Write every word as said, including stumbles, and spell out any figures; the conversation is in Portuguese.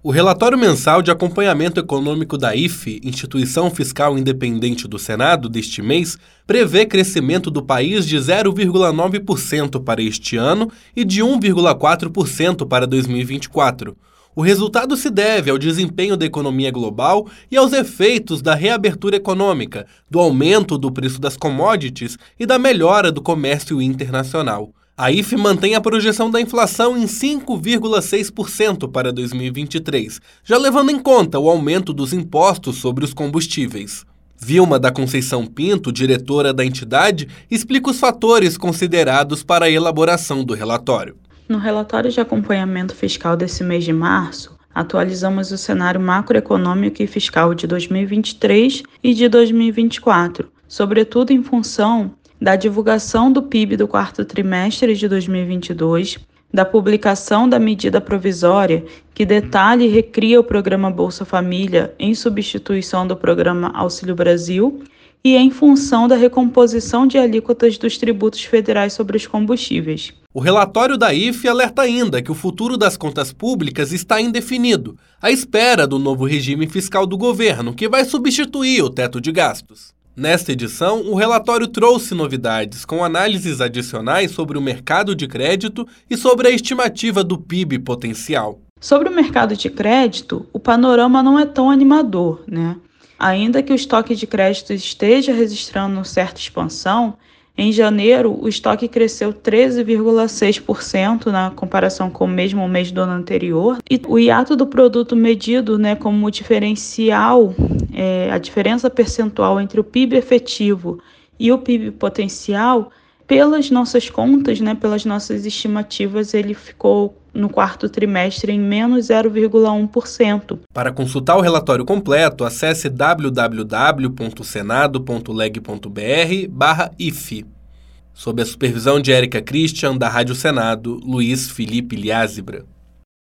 O relatório mensal de acompanhamento econômico da I F E, Instituição Fiscal Independente do Senado, deste mês, prevê crescimento do país de zero vírgula nove por cento para este ano e de um vírgula quatro por cento para dois mil e vinte e quatro. O resultado se deve ao desempenho da economia global e aos efeitos da reabertura econômica, do aumento do preço das commodities e da melhora do comércio internacional. A I F E mantém a projeção da inflação em cinco vírgula seis por cento para dois mil e vinte e três, já levando em conta o aumento dos impostos sobre os combustíveis. Vilma da Conceição Pinto, diretora da entidade, explica os fatores considerados para a elaboração do relatório. No relatório de acompanhamento fiscal desse mês de março, atualizamos o cenário macroeconômico e fiscal de dois mil e vinte e três e de dois mil e vinte e quatro, sobretudo em função da divulgação do P I B do quarto trimestre de dois mil e vinte e dois, da publicação da medida provisória que detalha e recria o programa Bolsa Família em substituição do programa Auxílio Brasil e em função da recomposição de alíquotas dos tributos federais sobre os combustíveis. O relatório da I F E alerta ainda que o futuro das contas públicas está indefinido, à espera do novo regime fiscal do governo, que vai substituir o teto de gastos. Nesta edição, o relatório trouxe novidades, com análises adicionais sobre o mercado de crédito e sobre a estimativa do P I B potencial. Sobre o mercado de crédito, o panorama não é tão animador, né? Ainda que o estoque de crédito esteja registrando certa expansão, em janeiro o estoque cresceu treze vírgula seis por cento na comparação com o mesmo mês do ano anterior, e o hiato do produto medido, né, como diferencial, é, a diferença percentual entre o P I B efetivo e o P I B potencial, pelas nossas contas, né, pelas nossas estimativas, ele ficou no quarto trimestre em menos zero vírgula um por cento. Para consultar o relatório completo, acesse w w w ponto senado ponto leg ponto b r barra I F E. Sob a supervisão de Érica Christian, da Rádio Senado, Luiz Felipe Liázebra.